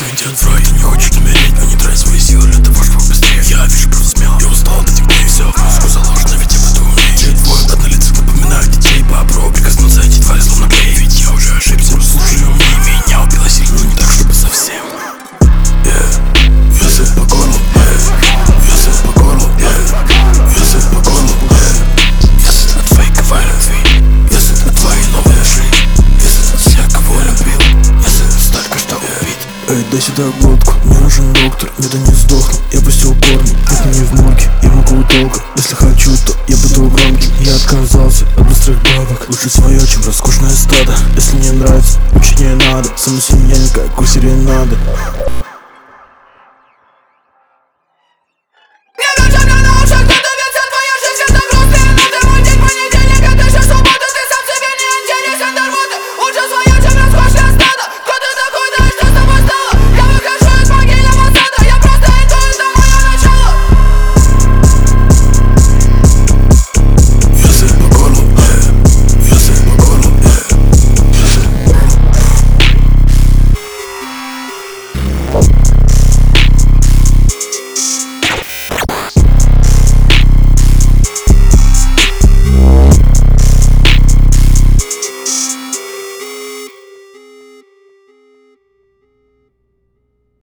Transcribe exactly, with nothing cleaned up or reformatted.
Свинтят в рай, ты не хочешь умереть, но не трать свои силы для того, чтобы быстрее. Я вижу просто смело, я устал от этих дней. Все в мозгу заложено, ведь я в это умею. Те двое однолицых напоминают детей. Попробуй прикоснуться, эти твари словно клей. Ведь я уже ошибся, слушай умнее. Меня убило сильно, но не так, чтобы совсем. Yeah. Весы по горлу, yeah. Весы по горлу, yeah. Весы по горлу, yeah. Весы от фейковой любви, весы от твоей новой жизни, весы от всех, кого любил, весы столько, что убит. Эй, дай сюда глотку, мне нужен доктор, я да не сдохну. Я пустил корни, это не в морге, я могу долго. Если хочу, то я буду громким. Я отказался от быстрых бабок, лучше свое, чем роскошное стадо. Если не нравится, учить не надо, сама семья никакой серенады.